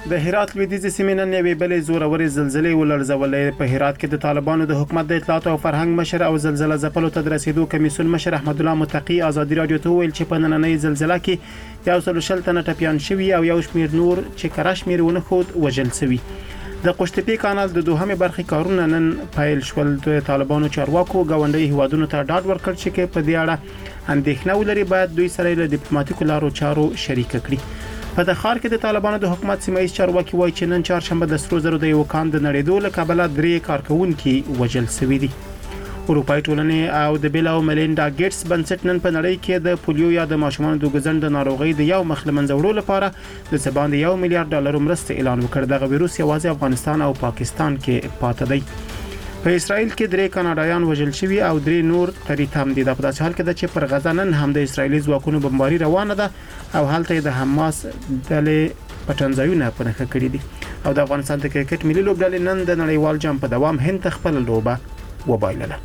د هرات لویدیځې سیمې نن یوې بلې زورورې زلزلې ولړزولې. په هرات کې د طالبانو د حکومت د اطلاعات او فرهنګ مشر او زلزلې ځپلو ته د رسیدو کمیسیون مشر احمد الله متقی ازادي رادیو ته ویل چې په نننۍ زلزلې کې 140 تنه ټپیان شوي او یو شمېر نور چې کره شمېر ونه خود وژل شوي. د قشتپې کانال د دوهمې برخې کارونه نن پیل شول. د طالبانو چارواکو غونډي هیوادونو ته ډاډ ورکړ چې په دې اړه اندېښنه ولري باید دوی سره له ډیپلوماټیکو لارو چارو شریک کړي. په دخار کې د طالبانو د حکومت سیمایي چارواکي وایي چې نن چهارشنبه د سرو زرو د یو کان د نړیدو له کبله 3 کارکونکي وژل شوي دي. اروپای ټولنې او د بیل او ملینډا ګیټس بنسټ نن په نړۍ کې د پولیو یا د ماشومانو د ګزند ناروغي د یو مخ له منځه وړلو لپاره د څه باندې $1 میلیارډ مرسته اعلان وکړ. دغه ویروس یوازې افغانستان او پاکستان کې پاتې دی. په اسرائیل کې 3 کاناډایان وژل شوي او 3 نور تری تام دي. د په داسې حال کې د چې پر غزا نن هم د اسرایلی ځواکونو بمباري روانه ده او هلته د حماس ډلې پټنځایونه په نښه کړی دي. او د افغانستان د کرکټ ملي لوبډلې نن د نړیوال جام په دوام هند خپل لوبه وبایلله.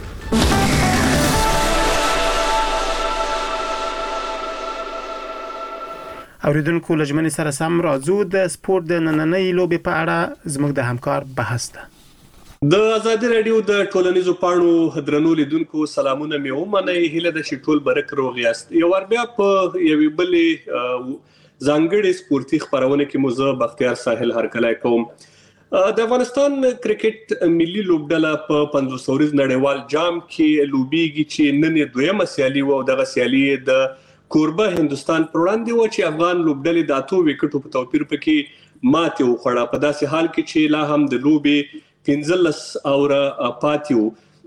اوریدونکو لجمنې سره سم راځو د سپورت د نننۍ لوبې په اړه زموږ د همکار بحث ده. د ازادي رادیو د ټولنیزو پاڼو درنو لیدونکو سلامونه مې ومنئ. هیله د شټول برک روغ یاست. یو ور بیا په یوې بلې ځانګړې سپورتي خبرونه کې مو زه بختیار ساحل هرکلی کوم. د افغانستان کرکټ ملي لوبډله په 500 ورځ نړیوال جام کې لوبيږي چې نن دویمه سیالي و او دغه سیالي د کوربه هندستان پر وړاندې و چې افغان لوبډلې د 8 وکټو په توپیر پکې ماته وخوړه. په داسې حال کې چې لا هم د لوبې 15 اوره پاتیو.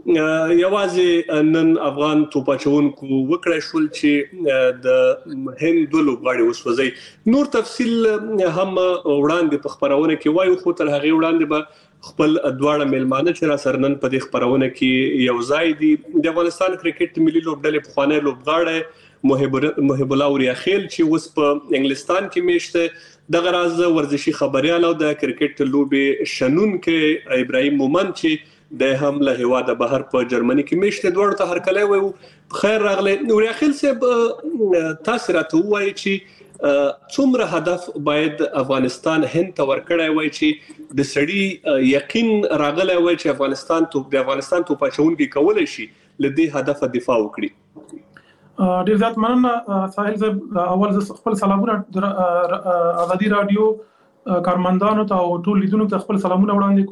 یوازې نن افغان توپاچونکو وکړای شول چې د هند لوبغاړي وسوځي. نور تفصیل هم وړاندې په خبرونه کې وایو، خو تر هغه وړاندې به خپل دواړه میلمانه چې را سره نن په دې خبرونه کې یو ځای دي. د افغانستان کرکټ ملي لوبډلې په خوانې لوبغاړي محب الله وریاخیل چې اوس په انګلستان کې میشته، دغه راز ورزشي خبريال او د کرکټ لوبې شنونکو ابراهیم مومن چې د هم له هواده بهر په جرمني کې میشته، دوړ ته هرکلی وایو. خیر راغلی وریاخیل صاحب، تاسو راته وایي چې څومره هدف باید افغانستان هند ته ورکړای وای چې د سړی یقین راغلی وای چې افغانستان توپاچونکي کولای شي لدې هدف دفاع وکړي. ډیر زیات مننه ساحل صاحب. اول ز خپل سلامونه ازادي رادیو کارمندانو ته او ټول لیدونکو ته خپل سلامونه وړاندې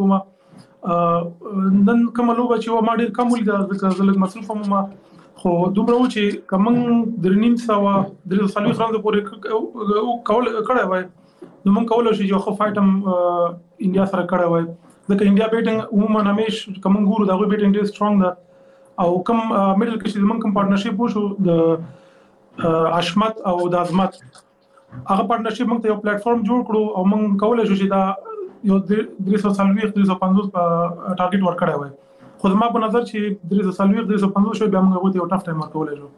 کوم. نن کوم لوبه چې ما ډیر کم ولید ځکه مصروف ما خو دومره و چې کوم درنیم سوا د سالوي خرانه پورې کول کړه وای نو مونږ کولای شو چې خو فایټم انډیا سره کړه وای ځکه انډیا بیټینګ عموما همیش کوم ګورو دا بیټینګ ډیر سترونګ ده او کوم میډل کې چې موږ کوم پارتنرشپ وشو د اشمت او د ازمت هغه پارتنرشپ موږ ته یو پلیټ فارم جوړ کړو او موږ کولای شو چې دا یو 350 ټارګټ ورکړای وای. خو زما په نظر چې 350 شو بیا موږ یو ټاف ټایم ورکولای شو.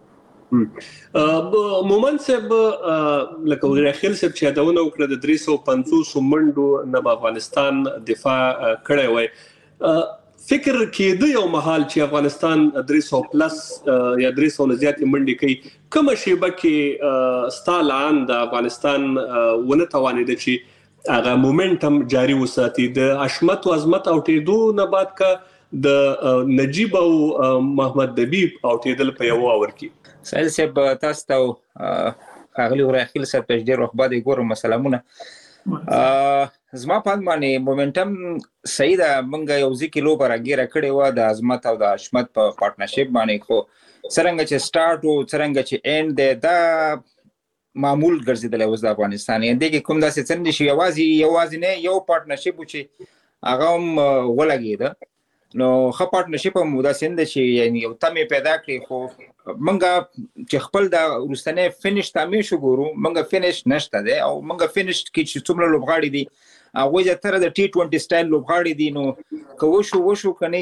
مومن صاحب لکه وریاخیل صاحب چې داونه وکړه د 350 منډو نه افغانستان دفاع کړی وای، فکر کېده یو محل چې افغانستان 300 پلس یا 300 نه زیاتې منډې کوي، کوم شیبه کې ستالان د افغانستان ونه توانید چې هغه مومنټم جاری وساتي؟ د اشمت او ازمت او ټیدو نه بعد کا د نجیب او محمد دبیب او ټیدل په یو اور کې سایل صاحب تاسو ته اغلی ورخیل صاحب په ډیر وخت باندې ګورم سلامونه. زما په باندې مومنټم صحیح ده. مونږ یو ځکه لوبه راګیره کړې و د ازمت او د اشمت په پارتنرشپ باندې، خو څنګه چې سٹارټ او څنګه چې اند دا معمول ګرځیدل و د افغانستان. یعنی دغه کوم داسې څنګه شي یوازې نه یو پارتنرشپ چې هغه هم ولګید نو خو پارتنرشپ هم دا څنګه چې یعنی یو تمه پیدا کړی. خو مونږ چې خپل د ورستنه فینیش تامې شو ګورو، مونږ فینیش نشته ده او مونږ فینیش کې چې څومره لوبغاړي دي هغه چې تر د T20 سټایل لوبغاړي دي نو کو وشو کني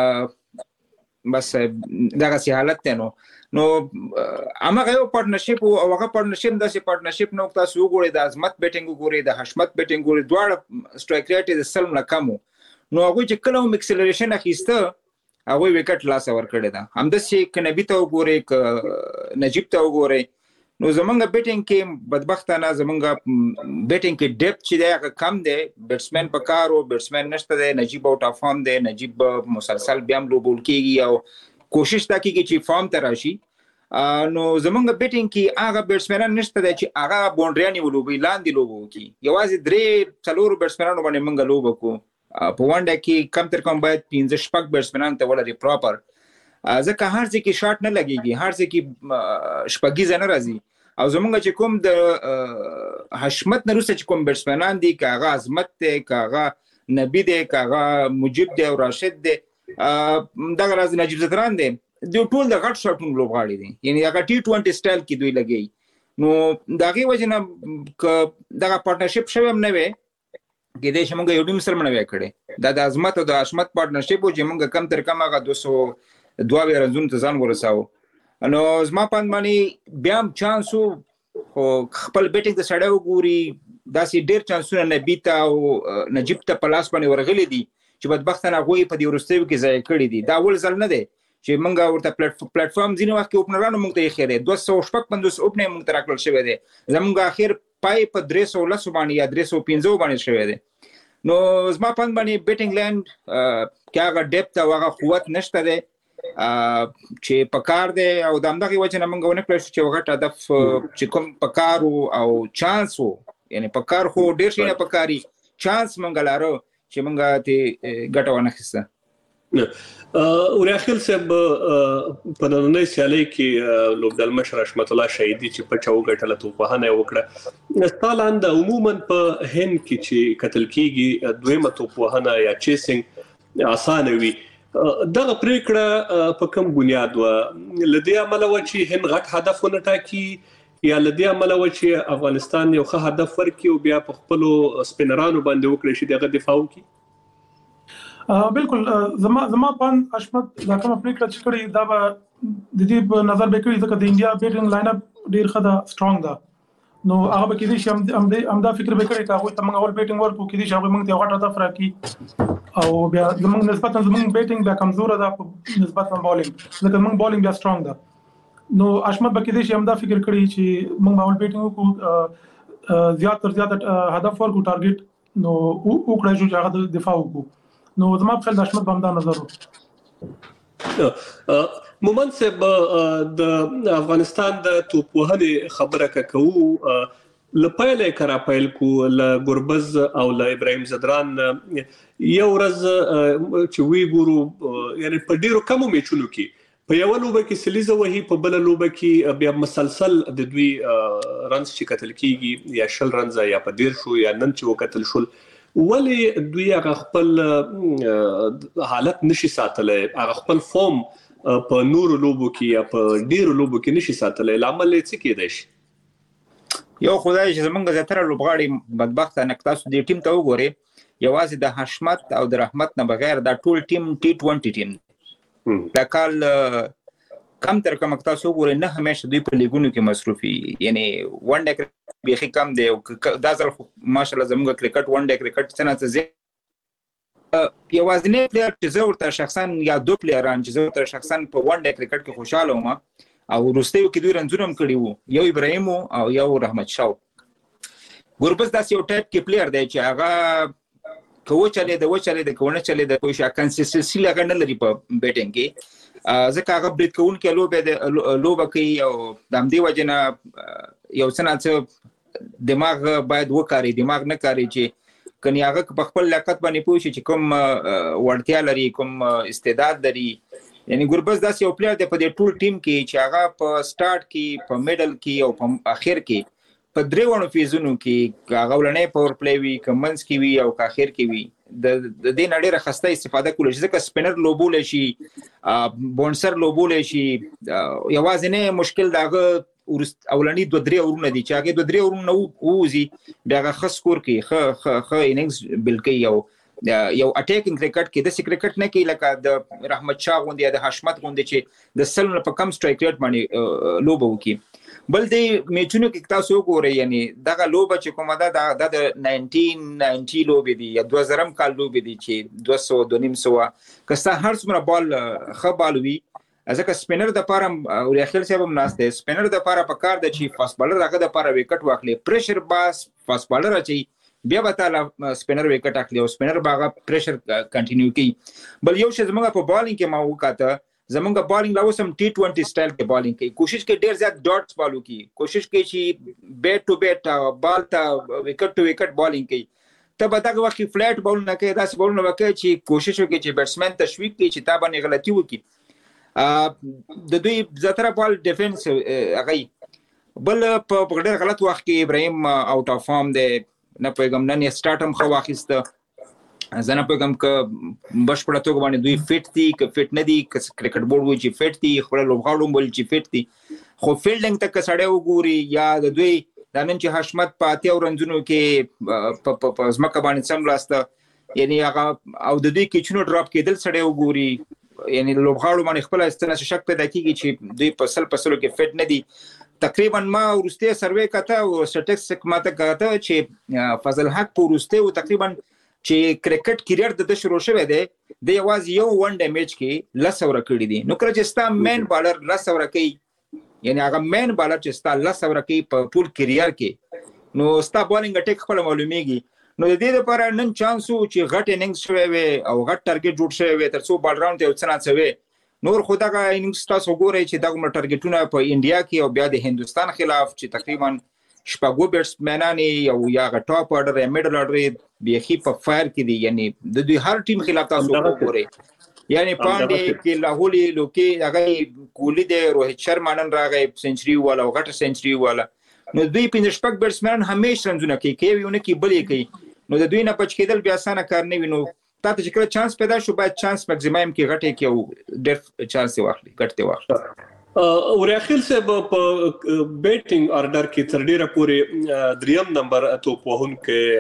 بس دغه سي حالت ته نو امغه یو پارتنرشپ او هغه پارتنرشپ داسې پارتنرشپ نو تاسو وګورئ د ازمت بیټینګ وګورئ د حشمت بیټینګ وګورئ دواړه سټرایک ریټ د سلم نه کم نو هغه چې کله هم اکسلریشن اخیسته هغه وکټ لاس ور کړی دا هم د شي کنبي ته وګورئ ک نجیب ته وګورئ نو زمونږ بیټینګ کې بدبختانه زمونږ بیټینګ کې ډیپث چې دی هغه کم دی. بیټسمن په کار او بیټسمن نشته دی. نجیب آوټ اف فارم دی. نجیب مسلسل بیا هم لوبول کېږي او کوشش دا کېږي چې فارم ته راشي. نو زمونږ بیټینګ کې هغه بیټسمنان نشته دی چې هغه باونډري ولوبي لاندې لوبو کې. یوازې 3-4 بیټسمنانو باندې موږ لوبو کو. په ونډه کې کم تر کم باید 15-16 بیټسمنان ته ولري پراپر. ځکه هر ځای کې شاټ نه لګيږي، هر ځای کې شپږیزه نه راځي. او زمونږ چې کوم د حشمت نه وروسته چې کوم بیټسمنان دي، کاغه عظمت دی، کاغه نبی دی، کاغه مجيب دی او راشد دی، دغه راز نجیب زدران دی، دوی ټول د غټ شاټونو لوبغاړي دي. یعنی هغه T20 سټایل کې دوی لګي. نو دغه وجنه دغه پارټنرشپ شوم نه وي کې د شمږ یو ټیم سره منوي کړي. دا د عظمت او د حشمت پارټنرشپ چې موږ کم تر کم هغه 202 رنزون ته ځان ورساو. نو زما پاند باندې بیا هم چانس خو خپل بیټینګ د سړیو ګوري داسې ډیر چانسونه نبی ته او نجیب ته په لاس باندې ورغلي دي چې بدبختانه هغوی په دې وروستیو کې ځای کړي دي. دا اول ځل نه دی چې موږ ورته پلیټ فارم ځینې وخت کې اوپنرانو موږ ته یې خیری 255 اوپنر موږ ته راکړل شوی دی. زموږ اخر پای په 310 باندې یا 315 باندې شوی دی. نو زما پاند باندې بیټینګ لینډ کې هغه ډیپث او هغه قوت نشته دی چې پکار دی. او د همدغې وجه نه موږ ونه کړی شو چې غټ هدف چې کوم پکار او چانس وو، یعنی پکار خو ډېر شي نه پکاري، چانس موږ لارو چې موږ ته ګټه ونه اخیسته. ورياخيل صاحب په نننۍ سیالۍ کې لوبډل مشر حشمت الله شهیدي چې په چاو ګټله توپوهنه وکړه. ستالاند عموما په هند کې چې قتل کیږي دویمه توپوهنه یا چیسینګ اسانه وي. دغه پریکړه په کوم بنیاد و؟ لدی عمل و چې هند غټ هدف ونه ټاکي یا لدی عمل و چې افغانستان یو ښه هدف ورکړي او بیا په خپل سپینرانو باندې وکړي چې دغه دفاع وکړي؟ بالکل زما پان حشمت دا کوم پریکړه چې کړی دا به د دې په نظر به کړی ځکه د انډیا بیټینګ لاین اپ ډیر ښه ده، سترونګ ده. نو هغه به کېدی چې همدا فکر به کړی چې هغوی ته موږ اول بیټینګ ورکړو، کېدی چې هغوی موږ ته یو غټ هدف راکړي او بیا زموږ نسبتا زموږ بیټینګ بیا کمزوره ده په نسبت بالینګ، ځکه موږ بالینګ بیا سترونګ ده. نو حشمت به کېدی چې همدا فکر کړی چې موږ اول بیټینګ وکړو، زیات تر زیات هدف ورکړو، ټارګټ نو وکړای شو چې هغه دفاع وکړو. نو زما په خیال د حشمت بمدا نظر مومن صاحب د افغانستان د توپوهنې خبره کوو لپاره کرا پایل کو ل ګربز او ل ابراهيم زدران یو ورځ چې وی ګورو یعنی په ډیرو کمو میچونو کې په یو لوبه کې سلیزه وهي، په بل لوبه کې بیا مسلسل د دوی رنز چې قتل کیږي یا شل رنز یا په ډیر شو یا نن چې وکتل شول. ولی دوی هغه خپل حالت نشي ساتلای، هغه خپل فورم په نورو لوبو کې یا په ډیرو لوبو کې نشي ساتلای؟ لامل یې څه کېدای شي؟ یو خدای چې زمونږ زیاتره لوبغاړي بدبخته تاسو دې ټیم ته وګورئ، یوازې د حشمت او د رحمت نه بغیر دا ټول ټیم T20 ټیم دا کال کم تر کم تاسو وګورئ نه همیشه دوی په لیګونو کې مصروفي، یعنی ون ډے بیخي کم دی. دا ځل ماشاءالله زموږ کرکټ ون ډے کرکټ څنګه ته یوازینی پلیئر چې زه ورته شخصا یا دو پلیئران چې زه ورته شخصا په ون ډے کرکټ کې خوشاله وم او وروستیو کې دوی رنزونه هم کړي وو، یو ابراهیم او یو رحمت شاه. ګوربز داسې یو ټایپ کې پلیئر دی چې هغه کوو چلے د کوونه چلے د کوئی شا کنسیستنسي لګا نه لري په بیټینګ کې، ځکه هغه برید کوونکې لوبه کوي او د همدې وجه نه یو څه دماغ باید وکاري، دماغ نه کاري چې کني هغه په خپل لیاقت باندې پوه شي چې کوم وړتیا لري، کوم استعداد لري. یعنی ګوربز داسې یو پلیئر دی په دې ټول ټیم کې چې هغه په سٹارټ کې، په میډل کې او په اخر کې په دریوانو فیزونو کې هغه ولنې پاور پلی وي، کمنس کې وي او اخر کې وي، د دې نړۍ خسته استفاده کول شي، ځکه سپینر لوبول شي، بونسر لوبول شي. یوازې نه مشکل داغه اولنی 2-3 اورونه دي چې هغه 2-3 اورونه ووزي بیا هغه خاص کور کې خ اننګز بلکې یو اٹیکینګ کرکټ کې د کرکټ نه کې لکه د رحمت شاه غوندي یا د حشمت غوندي چې د سل په کم سټرایک ریټ باندې لوبو کې. بل د میچونو کې تاسو وګورئ، یعنی دغه لوبه چې کومه ده د 1990 لوبې دي یا 2000 کال لوبې دي چې 200 که ستا هر څومره بال ښه بال وي ځکه سپینر د پاره او اخر صاحب هم ناس دی سپینر د پاره په کار د چی فاست بالر هغه د پاره وکټ واخلي پریشر باس فاست بالر اچي بیا به تعالی سپینر وکټ اخلي او سپینر باغه پریشر کنټینیو کوي. بل یو شی زموږ په بالینګ کې ما وکاته زمونږ بالینګ لا وسم T20 سټایل کې بالینګ کوي کوشش کوي ډیر زیات ډاټس بالو کوي کوشش کوي چې بیٹ ټو بیٹ بال ته وکټ ټو وکټ بالینګ کوي ته به دغه وخت فلیټ بال نه کوي داس بال نه وکړي چې کوشش وکړي چې بیټسمن تشویق کوي چې تا باندې غلطي وکړي د دوی زتره بال ډیفنس هغه بل په ډیر غلط وخت کې ابراهیم آوټ اف فارم دی نه پیغام نه سٹارټم خو واخیسته زنه پیغام ک بشپړه توګه باندې دوی فټ دي ک فټ نه دي ک کرکټ بورډ وایي چې فټ دي خپل لوبغاړو بول چې فټ دي خو فیلډینګ ته کسړې وګوري یا د دوی د نن چې حشمت پاتې او رنځونو کې په ځمکه باندې سم لاسته یعنی هغه او د دوی کچونو ډراپ کېدل سړې وګوري یعنی لوبغاړو باندې خپل استنه شک پیدا کیږي چې دوی په سلو کې فټ نه دي. تقریبا ما ورسته سروې کته او سټټیسټیک ماته کته چې فضل حق ورسته او تقریبا چې کرکټ کیریئر د شروع شوه دی د یواز یو ون ډے میچ کې لسور کړی دي نو کله چې ستا مین بالر لسور کوي یعنی هغه مین بالر چې ستا لسور کوي په ټول کیریئر کې نو ستا بالینګ اٹیک خپل معلومیږي نو د دې لپاره نن چانس وو چې غټ اننګز شوی وي او غټ ټارګټ جوړ شوی وي ترڅو بال راوند ته وڅنا شوی نور خداګه اننګز تاسو ګورئ چې دغه ټارګټونه په انډیا کې او بیا د هندستان خلاف چې تقریبا شپږو بیټسمنان او یا ټاپ آرډر یا میډل آرډر بیخي په فایر کې دي یعنی د دوی هر ټیم خلاف تاسو وګورئ یعنی پاندې کې لاهولي لوکي هغه کولی د روهیت شرما نن راغی سنچري والا او غټه سنچري والا نو دوی په شپږ بیټسمنان همیشه رنځونه کوي یو نه کې بلې کوي نو د دوی نه بچ کېدل بیا اسانه کار نه وینو تاسو چې کله چانس پیدا شو باید چانس ماکسیمم کې غټه کې او ډېر چانس واخلي ګټه واخلي. ورخیل صاحب په بیټینګ آرډر کې تر ډیره پورې دریم نمبر توپ وهون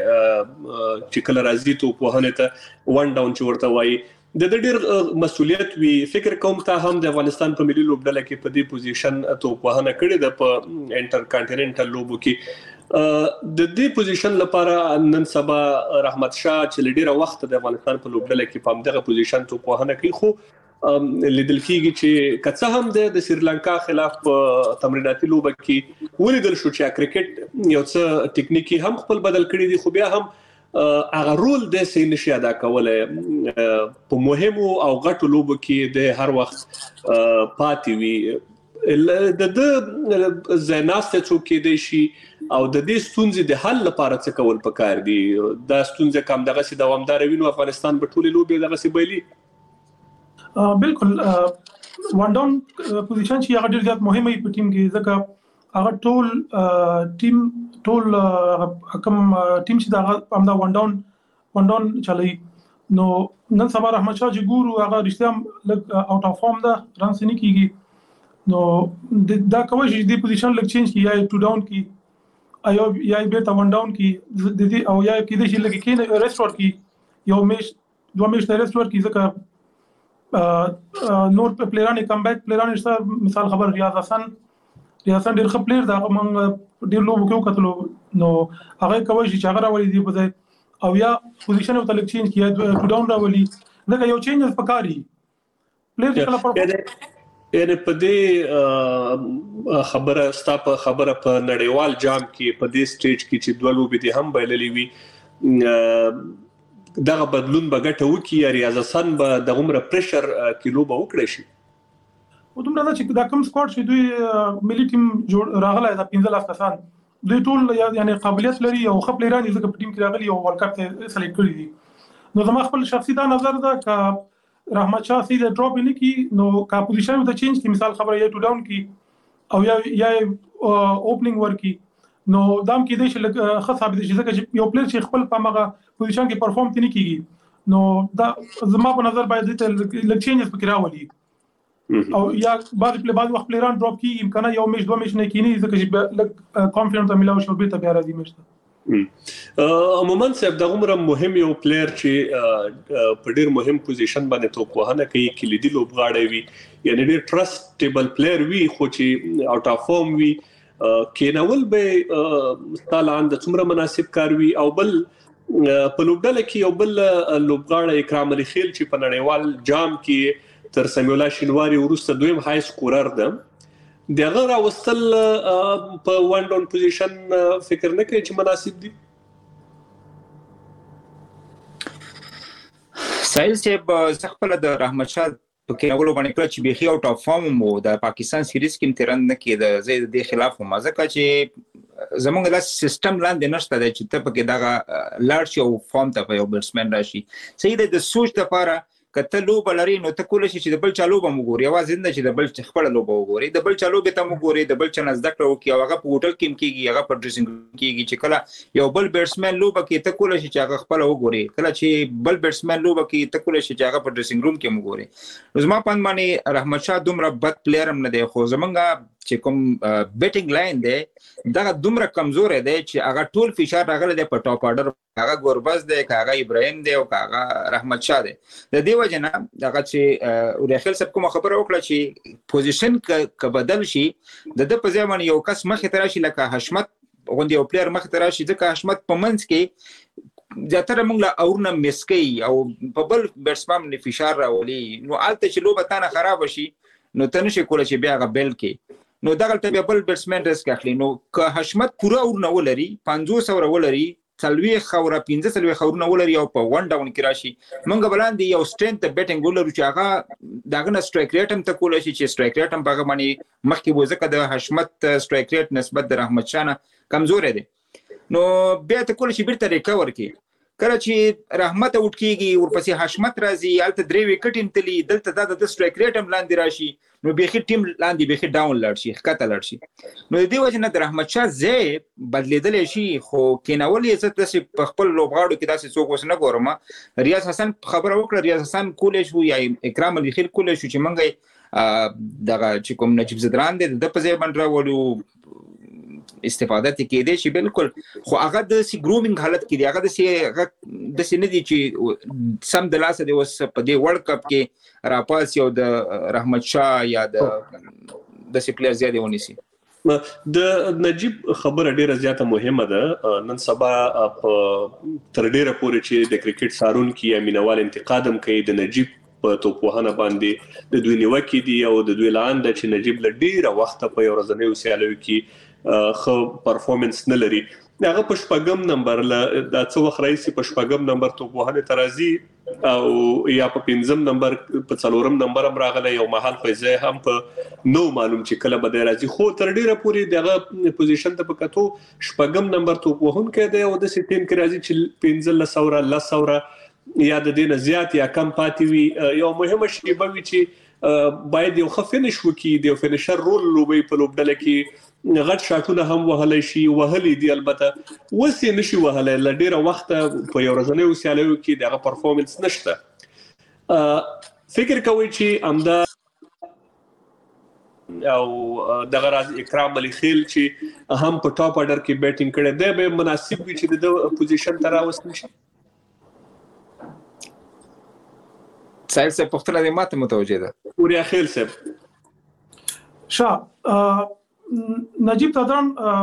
کې چې کله راځي توپ وهنه ته ون ډاون چې ورته وایي د ډېر مسؤلیت وی فکر کوم ته هم د افغانستان په ملي لوبډله کې په دې پوزیشن توپ وهنه کړې ده په انټر کانټیننټل لوبو کې د دې پوزیشن لپاره نن سبا رحمت شاه چې ډېر وخت د افغانستان په لوبډله کې په دغه پوزیشن توپ وهنه کوي خو لیدل کېږي چې کڅه هم د سریلانکا خلاف تمریناتي لوبه کې ولیدل شو چې کرکټ یو څه ټیکنیکی هم خپل بدل کړی دي خو بیا هم هغه رول د سې نشي ادا کولای په مهمو او غټو لوبو کې د هر وخت پاتې وي د زیناسته څوک دی شي او د دې ستونزې د حل لپاره څه کول پکار دي دا ستونزې کوم دغه سي دوامدار وینو افغانستان په ټولې لوبې دغه سي بيلي بالکل ون ډاون پوزیشن چې هغه ډیر زیات مهمه په ټیم کې ځکه هغه ټول ټیم کوم ټیم چې دا هم دا ون ډاون چلای نو نن سبا رحمت شاه چې ګورو هغه رښتیا لګ اوټ اف فارم دا ران سني کیږي نو دا کوي چې د پوزیشن لګ چینج کی یا ټو ډاون کی یا بیرته ون ډاون کی د دې او یا کې د شي لګ کې ریسټور کی یو میش دوه میش ریسټور کی ځکه نور پلیران کم بیک پلیران سره مثال خبر ریاض حسن ډیر ښه پلیر دا موږ ډیر لوب کوو کتلو نو هغه کوي چې هغه راولي دی په او یا پوزیشن او تلک چینج کیه ټو ډاون راولي دا یو چینج پکاري پلیر کله پر یعنی په دې خبره ستاپ خبره په نړیوال جام کې په دې سټیج کې چې دوه لوبې دي هم بایللې وي دغه بدلون بغټه وکي یا ریاض حسن به د عمر پریشر کیلو به وکړي شي او دومره چې دا کوم سکواډ چې دوی ملي ټیم جوړ راغله دا 15 کسان دوی ټول یعنی قابلیت لري او خپل ایران ځکه په ټیم کې راغلي او ورلد کپ ته سلیکټ کړی دي نو زما خپل شخصي دا نظر ده ک رحمت شاه سي د ډراپ نه کی نو کا پوزیشن ته چینج کی مثال خبره یا ټو ډاون کی او یا اوپننګ ورکی نو دام کې د شي خاص ثابت شي ځکه چې یو پلیر چې خپل په مغه پوزیشن کې پرفورم تني کیږي نو دا زما په نظر باید د لک چینجز پکې راولي او یا بعد وخت پلیران ډراپ کی امکانات یو میش دوه میش نه کینی ځکه چې لک کانفیډنس ملاوي شو به ته بیا راځي مشته عموما صاحب د عمر مهم یو پلیر چې په ډیر مهم پوزیشن باندې توپ وهنه کوي کلیدي لوبغاړی وي یعنی ډیر ټرسټیبل پلیر وي خو چې اوټ اف فارم وي کینول به ستالان د څومره مناسب کار وي او بل په لوبډله کې یو بل لوبغاړی اکرام علي خیل چې په نړیوال جام کې تر سمیع الله شینواری وروسته دویم های سکورر ده دغه راوستل په وان ډاون پوزیشن فکر نه کوي چې مناسب دي. سایل صاحب خپل د رحمت شاه په کې اولو باندې کړ چې بيخي اوټ اف فارم مو د پاکستان سیریز کې ترند نه کېده زه د خلاف هم ځکه چې زمونږ د سیستم لاندې نشته چې ته پکې دا لارډ شو فارم ته په یو بیټسمن راشي صحیح د سوچ لپاره کته لوب لري نو ته کول شي چې د بل چا لوب مګوري اواز نه چې د بل خپل لوب وګوري د بل چا لوب ته مګوري د بل چا نزدک راو کی هغه په هوټل کې کیږي هغه په ډریسینګ کیږي چې کله یو بل بیټسمن لوب کې ته کول شي چې هغه خپل وګوري کله چې بل بیټسمن لوب کې ته کول شي چې هغه په ډریسینګ روم کې مګوري نو زما پاند باندې رحمت شاه دومره بد پلیئر هم نه دی خو زمونږ چې کوم بیټینګ لاین دی دا دومره کمزور دی چې هغه ټول فشار راغلی دی په ټاپ آرډر هغه ګوربز دی هغه ابراهیم دی او هغه رحمت شاه دی د دې وجه نه هغه چې ورخل سب کوم خبره وکړه چې پوزیشن ک بدل شي د په ځای باندې یو کس مخ ته راشي لکه حشمت غوندي یو پلیئر مخ ته راشي ځکه حشمت په منځ کې زیاتره موږ له اورنه مسکی او په بل بیټسمن باندې فشار راولي نو الته چې لوبه تانه خراب شي نو تنه شي کول چې بیا غبل کې نو دغه ته بل بیټسمن ریسک اخلي نو که حشمت پورا اورنه ولري 500 ولري تلوي خوره 15 خورونه ولري او په ون ډاون کې راشي مونږ بلاندې یو سترنث بیټینګ ولرو چې هغه داغه نه سټرایک ریټ هم ته کول شي چې سټرایک ریټ هم په باندې مخکې وځکه د حشمت سټرایک ریټ نسبت د رحمت شاه کمزور دی نو بیا ته کول شي بیرته ریکور کی کله چې رحمت اوټ کیږي ورپسې حشمت راځي الته درې وکټ تللی دلته د سټرایک ریټ هم لاندې راشي نو بيخي ټیم لاندې بيخي ډاون لاړ شي ښکته لاړ شي نو د دې وجه نه د رحمت شاه زه بدلیدل شي خو کینول یې څه په خپل لوبغاړو کې داسې څوک وسنه ګورم ریاض حسن خبره وکړه ریاض حسن کولې شو یا اکرام علي خیل کولې شو چې منګي دغه چې کوم نجیب زدران د په ځای باندې راولو استفاده کې دي چې بالکل خو هغه د سی ګرومینګ حالت کې دی هغه د سی نه دي چې سم د لاسه دی وس په دې ورلد کپ کې راپاس یو د رحمت شاه یا د سی پلیئر زیاده ونیسي د نجیب خبره ډیره زیاته مهمه ده نن سبا تر ډیره پورې چې د کرکټ سارون کې امینوال انتقادم کوي د نجیب په توپوهنه باندې د دوی نیوکې دي او د دوی لاندې چې نجیب ل ډیره وخت په یو ورځنی وسیالو کې خو پرفورمنس نه لري هغه په شپږم نمبر ل د څو وخت رئیس په شپږم نمبر توپوهنه ترازی او یا په پنځم نمبر په څلورم نمبر هم راغلی یو محل فیضه هم په نو معلوم چې کله به راځي خو تر ډیره پورې دغه پوزیشن ته پکاتو شپږم نمبر توپوهن کې دی او د سیټیم کې راځي چې 15 لسوره یا د دینه زیات یا کم پاتې وي یو مهمه شی به وي چې باید یو خفنش وکي د فینیشر رول لوبي په لوبډله کې غټ شاټونه هم وهلای شي وهلې دي البته وسې نشي وهلای ل ډیره وخت په یو ورځنی وسیالو کې دغه پرفورمنس نشته فکر کوي چې امدا او دغه راز اکرام علي خیل چې هم په ټاپ آرډر کې بیټینګ کړي دی به مناسب وي چې د پوزیشن تر اوسه نشي سایل سے پختله دې ماته متوجه ده وریا خیل صاحب نجیب تدران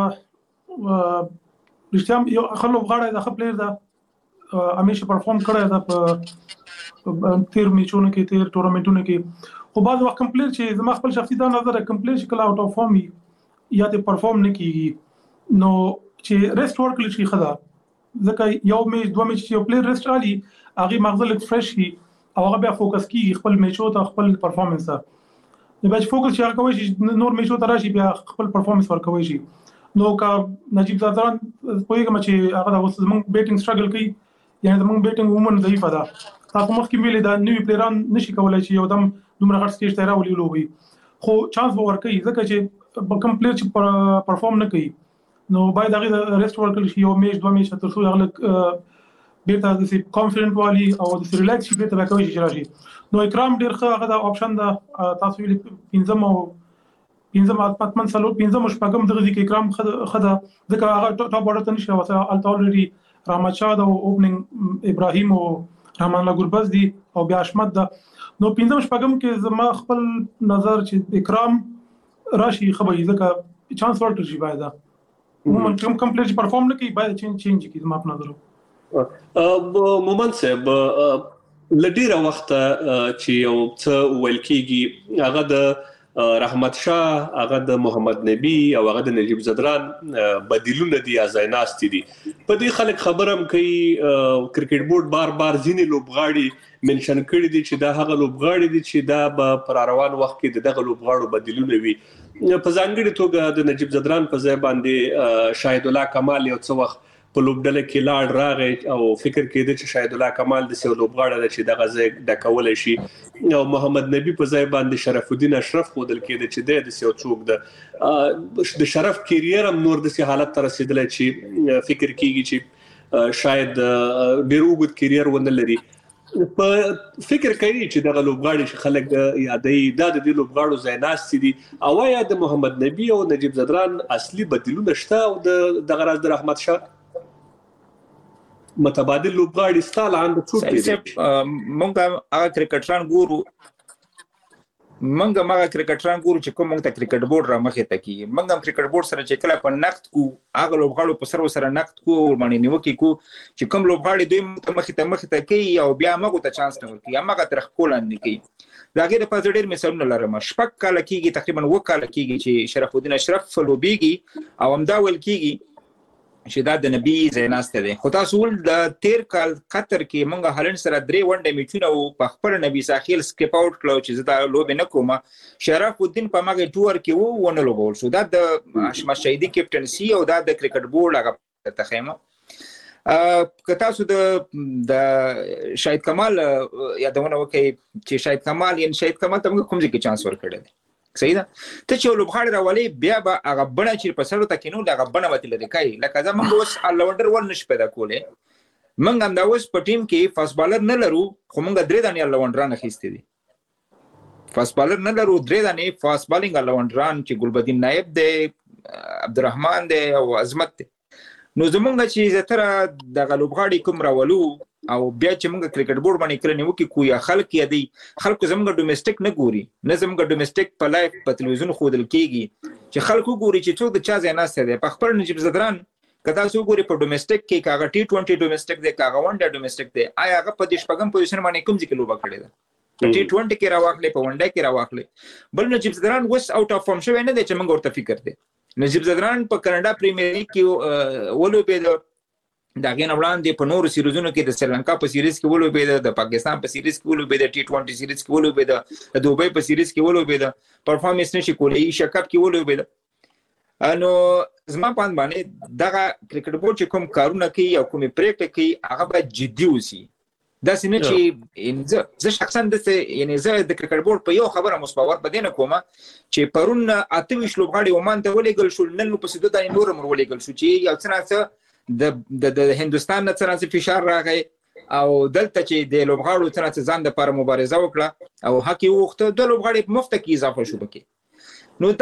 رښتیا یو خلک غاړه د خپل پلیئر دا همیشه پرفورم کړی دا په تیر میچونو کې تیر ټورنمنټونو کې خو بعض وخت کمپلیټ چې زما خپل شخصي دا نظر کمپلیټ شکل اوټ اف فارم یا ته پرفورم نه کیږي نو چې ریسټ ورکړل شي خدا ځکه یو میچ دوه میچ یو پلیئر ریسټ علي هغه مغزل لیک فرش شي او هغه بیا فوکس کیږي خپل میچو ته خپل پرفورمنس ته نو بیا فوکس چې هغه کوي چې نور میچو ته راشي بیا خپل پرفورمنس ورکوي شي نو کا نجیب زادران پوهیږم چې هغه د اوس زمونږ بیټینګ سټرګل کوي یعنی زمونږ بیټینګ وومن ضعیفه ده تاسو مخکې ویلې دا نوی پلیران نشي کولای چې یو دم دومره غټ سټیج ته راولي لوبي خو چانس به ورکوي ځکه چې کوم پلیر چې پرفورم نه کوي نو باید هغه ریسټ ورکړي شي یو میچ دوه میچ تر څو هغه بیرته د سی کانفیډنٹ والی او د سی ریلیکس شي بیرته راکوي چې راشي نو اکرام ډیر ښه هغه د آپشن دا تاسو ویل پنځم اتمن سلو پنځم شپږم دغه ځکه اکرام خدا ځکه هغه ټاپ آرډر ته نشي وته الټولري رحمت شاه د اوپننګ ابراهیم او رحمان الله ګوربز دي او بیا حشمت دا نو پنځم شپږم کې زما خپل نظر چې اکرام راشي خبري ځکه چانس ورکړي شي باید مومن کمپلیټ پرفورم نه کوي باید چینج کی زما په نظر مومن صاحب لډیره وخت چې یو څه ویل کیږي هغه د رحمت شاه، هغه د محمد نبی او هغه د نجیب زدران بدیلونه دي یا ځایناست دي. په دې خلک خبرم کوي کرکټ بورډ بار بار ځینې لوبغاړي منشن کړي دي چې دا هغه لوبغاړي دي چې دا به پر روان وخت کې دغه لوبغاړو بدیلونه وي. په ځانګړي توګه د نجیب زدران په ځای باندې شاهد الله کمال یو څه وخت په لوبډله کې لاړ راغی او فکر کېده چې شاهد الله کمال د سیو لوبغاړی چې دغه ځای ډکول شي، او محمد نبی په ځای باندې شرف الدین اشرف خودل کېده چې د سیو څوک د شرف کیریر هم نور د سي حالت ته رسیدلی چې فکر کېږي چې شاید ډېر اوږد کیریر ونه لري. په فکر کوي چې دغه لوبغاړي چې خلک یادوي دا د دې لوبغاړو ځایناستي دي، او یا د محمد نبی او نجیب زدران اصلي بدیلونه شته او دغه راز د رحمت شاه متبادل لوبغاړي ستاله عند څوک دي؟ مونږه هغه کرکټران ګورو چې کوم مونږ ته کرکټ بورډ را مخې ته کیږي. مونږ هم کرکټ بورډ سره چې کله په نقد کو هغه لوبغاړو په سره نقد کو باندې نیوکه کو چې کوم لوبغاړي دوی مخې ته کوي او بیا موږ ته چانس نه ورکوي، هغه تر خپل نه کوي. دا غیر په ډېر مثالونه لرم. شپږ کال کېږي تقریبا 2 کال کېږي چې شرف الدین اشرف لوبيږي او همدا ول کېږي چې دا د نبی زیناسته ده. خو تاسو ول د 13 کال قطر کې مونږه هالند سره 3 ونډه میچونه او په خپل نبی ساحل سکیپ اوټ کړو چې زدا لوب نه کوم. شرف الدین په ماګه ټور کې ونه لوبول شو. دا د اشما شهیدی کیپټنسي او دا د کرکټ بورډ هغه تخیمه. که تاسو د شاهد کمال یادونه وکړئ چې شاهد کمال ته موږ کوم ځای کې چانس ورکړل دی، صحیح ده؟ ته چې لوبغاړي راولې بیا به هغه بڼه چې په سر ته کینو دغه بڼه وتی لري کوي. لکه زه موږ اوس الراونډر ول نش پیدا کولې، موږ هم دا اوس په ټیم کې فاست بالر نه لرو، خو موږ 3 دانې الراونډران اخیستي دي. فاست بالر نه لرو، 3 دانې فاست بالینګ الراونډران چې ګلبدین نایب دی، عبدالرحمن دی او عظمت دی. نو زمونږ چې زتره دغه لوبغاړي کوم راولو او بیا چې موږ کرکټ بورډ باندې کړنی وکي کوی خلک یادي خلکو زموږ ډومېسټک نه ګوري، نه زموږ ډومېسټک په لایف په تلویزیون خودل کیږي چې خلکو ګوري چې څوک د چا ځای نه ستده. په خپل نجیب زدران کدا څو ګوري په ډومېسټک کې کاغه T20 ډومېسټک دی، کاغه ونډه ډومېسټک دی، آیا هغه په دې شپږم پوزیشن باندې کوم ځکه لوبه کړی ده؟ T20 کې راوخلې، په ونډه کې راوخلې. بل نجیب زدران وس اوټ اف فارم شوی نه دی چې موږ ورته فکر دی. نجیب زدران په کاناډا پریمیر لیګ کې ولوبېد، دا غین وړاندې په نورو سیریزونو کې د سریلانکا په سیریز کې ولوبېد، د پاکستان په سیریز کې ولوبېد، T20 سیریز کې ولوبېد، د دوبۍ په سیریز کې ولوبېد، پرفارمنس نشي کولای، ایشیا کپ کې ولوبېد. نو زما په باندې دغه کرکټ بورډ چې کوم کارونه کوي او کومې پریکټ کوي هغه به جدي وسی. دا سینه چې زه شخصا یعنی زه د کرکټ بورډ په یو خبره مصباور بدینه کوم چې پرون 28 لوبغاړي ومان ته ولېګل شو، نن په سیده د نور مر ولېګل شو چې یو څه د هندستان نه څنګه فشار راغی او دلته چې د لوبغاړو څنګه ځان د لپاره مبارزه وکړه او حق یې وغوښته، د لوبغاړي په مفت کې اضافه شو بکې. نو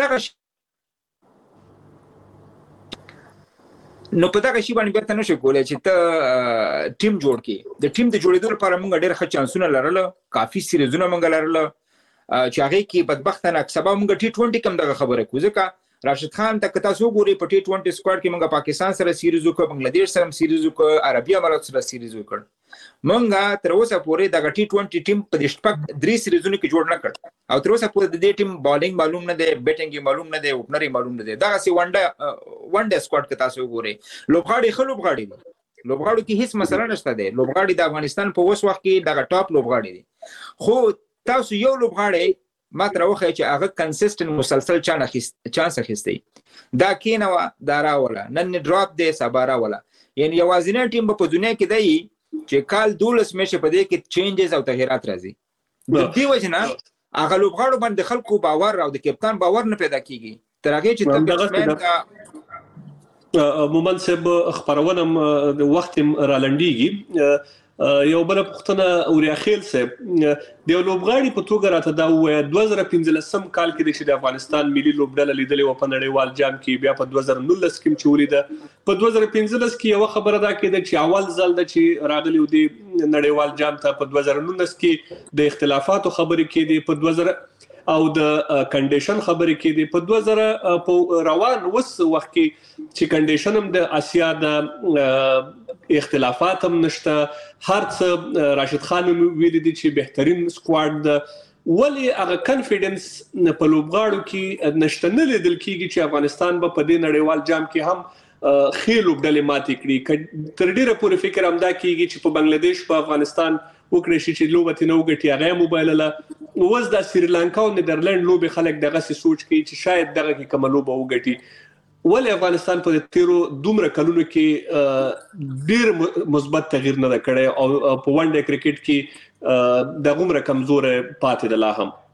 په دغه شی باندې بیرته نشو کولای چې ته ټیم جوړ کړي. د ټیم د جوړېدو لپاره موږ ډېر ښه چانسونه لرل، کافي سیریزونه موږ لرل چې هغه کې بدبختانه سبا موږ T20 کم دغه خبره کوو. ځکه راشد خان ته کتا سو ګوري په T20 سکواډ کې موږ پاکستان سره سیریز وکړو، بنگلاديش سره سیریز وکړو، عربي امارات سره سیریز وکړو. موږ تر اوسه پورې دغه T20 ټیم په دې شپږ 3 سیریزونو کې جوړ نه کړ او تر اوسه پورې د دې ټیم بالینګ معلوم نه دی، بیټینګ معلوم نه دی، اوپنر معلوم نه دی. دغه سی ونډه سکواډ کتا سو ګوري لوبغاړي خلوبغاړي لوبغاړو کې هیڅ مسله نشته دی. لوبغاړي د افغانستان په اوس وخت کې دغه ټاپ لوبغاړي دي، خو تاسو یو لوبغاړي ما تر وخت چې هغه کنسیسټنت مسلسل چانس اخیستی دا کینوا دا راولا نن ډراپ دی سبا راولا. یعنی یوازینی ټیم په دنیا کې دی چې کال 12 میشه په دې کې چینجز او تغیرات راځي. د دې وجنه هغه لوبغاړو باندې خلکو باور او د کپتان باور نه پیدا کیږي تر هغه چې بیټسمن کا عموما سب خبرونه د وخت را لنډیږي. یو بل پختنه اوریا خیل صاحب د لوبغاړي په توګه راته دا وایي 2015 کال کې د افغانستان ملي لوبډله لیدلې و په نړیوال جام کې، بیا په 2019 کې چوریده، په 2015 کې یو خبره دا کېده چې اول ځل د چې راغلی و د نړیوال جام ته، په 2019 کې د اختلافاتو خبرې کېدې، په او د کنډیشن خبرې کې دي په 2000 په روان وس وخت کې چې کنډیشن هم د اسیا د اختلافات هم نشته هر څه راشد خان ویل دي چې بهترین سکواډ د ولی هغه کانفیډنس په لوبغاړو کې نشته نه لیدل کیږي چې افغانستان به په دې نړیوال جام کې هم خېل وبډلې ماتې کړي تر ډیره پورې فکر امدا کیږي چې په بنگلاديش په افغانستان وکړي چې لوبته نو غټي هغه موبایل له وز د سریلانکا او نیدرلند لوب خلک دغه سوچ کوي چې شاید دغه کې کوم لوب وګټي ولې افغانستان په تیرو دومره کلونو کې ډیر مثبت تغییر نه کړی او په ون ډے کرکټ کې د عمر کمزور پاتې د لا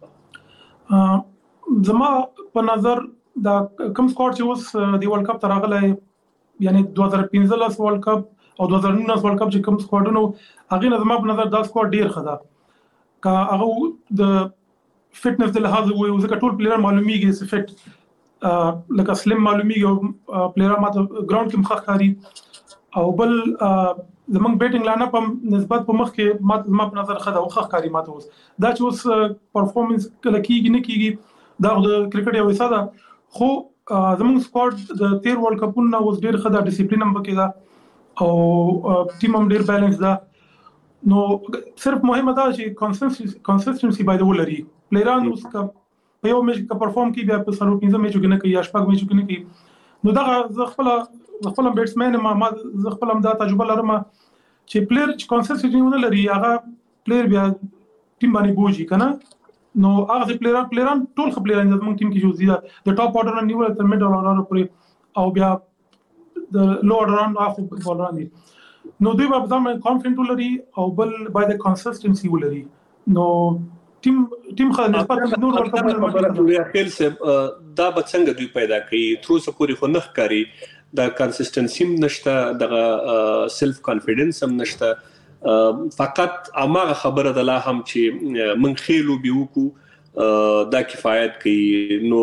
هم زما په نظر دا کوم سکواډ چې اوس د ورلد کپ ترغله یعنی 2015 ورلد کپ او 2019 ورلد کپ چې کوم سکواډونو هغه زما په نظر دا سکواډ ډیر خدا کا هغه د فټنس د لحاظ وي ځکه ټول پلیئر معلومیږي چې فټ لکه سلیم معلومیږي او پلیئر ماته ګراوند کې مخ کاری او بل زمونږ بیټینګ لاین اپ نسبت په مخ کې ما په نظر خدا او خخ کاری ماته اوس دا چې اوس پرفورمنس کله کیږي نه کیږي دا د کرکټ یو حصہ ده خو زمونږ سکواډ د 13 ورلد کپونو اوس ډیر خدا ډیسپلین هم پکې ده او ټیم هم ډیر بیلانس ده نو صرف مهمه ده چې کنسستنسي باید ولري پلیران اوس په یو میچ کې پرفورم کوي بیا په 15 میچو کې نه کوي یا شپږ میچو کې نه کوي نو دا خپل بیټسمن ما خپل هم دا تجربه لرم چې پلیر چې کنسستنسي نه لري هغه پلیر بیا ټیم باندې بوجي کنه نو هغه پلیران ټول خپلېران زموږ ټیم کې جوړ دي د ټاپ اورډر نه نیول تر میډ اورډر پورې او بیا د لو اورډر اخو بولران دي نو دوی په ځم کانفیډنټ ولري او بل باید کنسستنسي ولري نو ټیم خو نسبت نور ورته یا خپل سب دا به څنګه دوی پیدا کوي تر اوسه پورې خو نه ښکاري دا کنسستنسي نشته د سلف کانفیډنس هم نشته فقط اماغه خبره ده لا هم چې من خېلو بيوکو دا کفایت کوي نو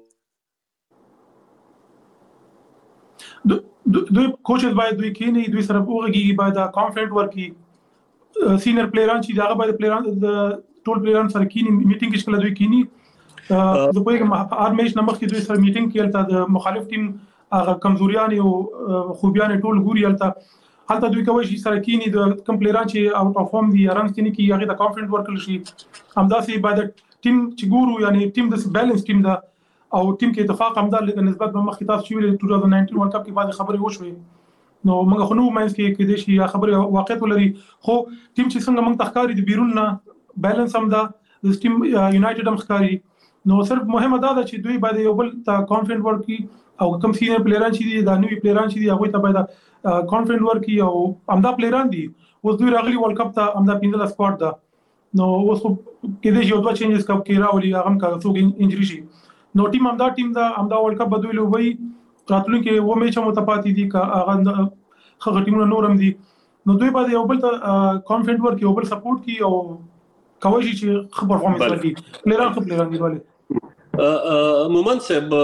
دوی کوچز باید دوی کینی دوی سره وګړي باید کانفیډنټ ورکی سینیئر پلیئران چې داغه باید پلیئران د ټول پلیئران سره کینی میټینګ کې کله دوی کینی د کوم هر میچ نمخ کې دوی سره میټینګ کېلته د مخالف ټیم هغه کمزوریان او خوبیان ټول ګوري هلته دوی کوي چې سره کینی د کوم پلیئران چې اوټ اف فارم دي رانس کینی کې هغه د کانفیډنټ ورکل شي همداسې باید ټیم چې ګورو یعنی ټیم د بیلانس ټیم دا او ټیم کې اتفاق همدا نسبت به مخکې تاسو چې 2019 ورلد کپ کې بعد خبرې وشوي نو موږ خو نو مینس کې د شي خبرې واقعیت ولري خو ټیم چې څنګه موږ تخکاری د بیرون نه بیلانس هم دا د ټیم یونایټډ هم ښکاری نو صرف مهمه دا ده چې دوی باید یو بل ته کانفیډنټ ورکړي او کوم سینیئر پلیئران چې دي دا نوی پلیئران چې دي هغه ته باید کانفیډنټ ورکړي او همدا پلیئران دي اوس دوی راغلي ورلد کپ ته همدا 15 سکواډ ده نو اوس کې د یو دوه چینجز کپ کې راولي هغه کا څوک انجری شي نو ټیم همدا ورلد کپ بدوي لوي راتلونکي و میچ متپاتې دي کا هغه خغه ټیمونه نورم دي نو دوی باید یو بل ته کانفیډنټ ورکړي او بل سپورټ کوي او کوي چې خبر پرفورمنس ورکړي پلیئران دي والے مومن صاحب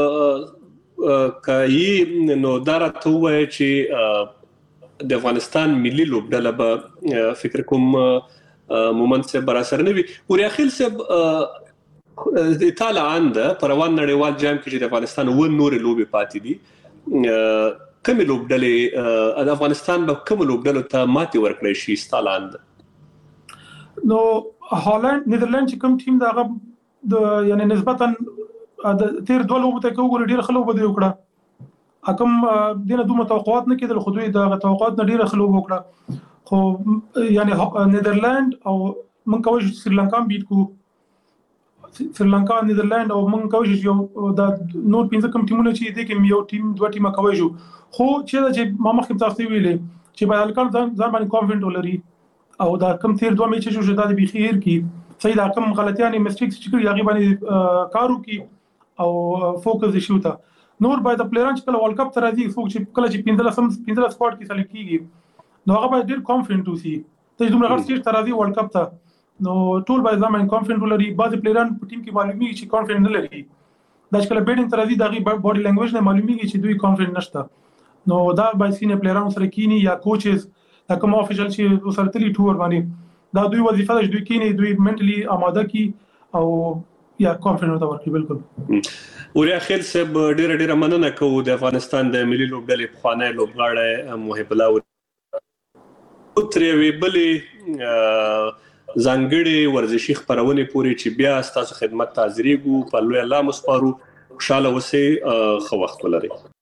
کای نو دارته وای چې د افغانستان ملي لوبډله به فکر کوم مومن صاحب برا سره نه وي وریا خل صاحب ایتاله عنده پروان نړیوال جام کې چې د افغانستان و نور لوبي پاتې دي کوم لوبډله د افغانستان به کوم لوبډله ته ماتي ورکړي شي ایتاله عنده نو هالند نیدرلند چې کوم ټیم دا د یعنی نسبتا د تیر دوه لوبو ته کوګور ډیر خلک بده وکړه اکم دینه دوه توقعات نه کېدل خو دوی د توقعات نه ډیر خلک وکړه خو یعنی نیدرلند او من کوي سریلانکا بیت کو سریلانکا نیدرلند او من کوي چې د نور 15 کم ټیمونه چې دي کې یو ټیم دوه ټیمه کوي خو چې ما مخکې تاسو ویلې چې باید الکل ځان باندې کانفیډنټ ولري او دا کم تیر دوه میچ چې د بخیر کې صحیح دا کم غلطیاں میسټیکس چې کوي هغه باندې کارو کې او فوکس شي وتا نور باید پلیئران چې کله ورلد کپ ته راځي فوکس چې کله چې 15 سکواډ کې سلیکټ کیږي نو هغه باید ډیر کانفیډنټ اوسي ته دومره غټ سټیج ته راځي ورلد کپ ته نو ټول باید ځان کانفیډنټ ولري بعض پلیئران په ټیم کې معلومیږي چې کانفیډنټ نه لري دا چې کله بیټینګ ته راځي دا باډي لینګویج نه معلومیږي چې دوی کانفیډنټ نشته نو دا باید سینه پلیئران سره کینی یا کوچز دا کوم افیشل چې سره تلی ټور باندې دا دوی وظیفه ده چې دوی کینی دوی منټلی آماده کی او یا کانفیډنس ورکړي. بالکل وریا خیل صاحب ډیره مننه کوو د افغانستان د ملي لوبډلې پخوانی لوبغاړی محب الله ترې بلې ځانګړي ورزشي خبرونه پوري چې بیا ستاسو خدمت ته حاضرېږو. په لوی الله مسپارو، خوشاله اوسئ، ښه وخت ولرئ.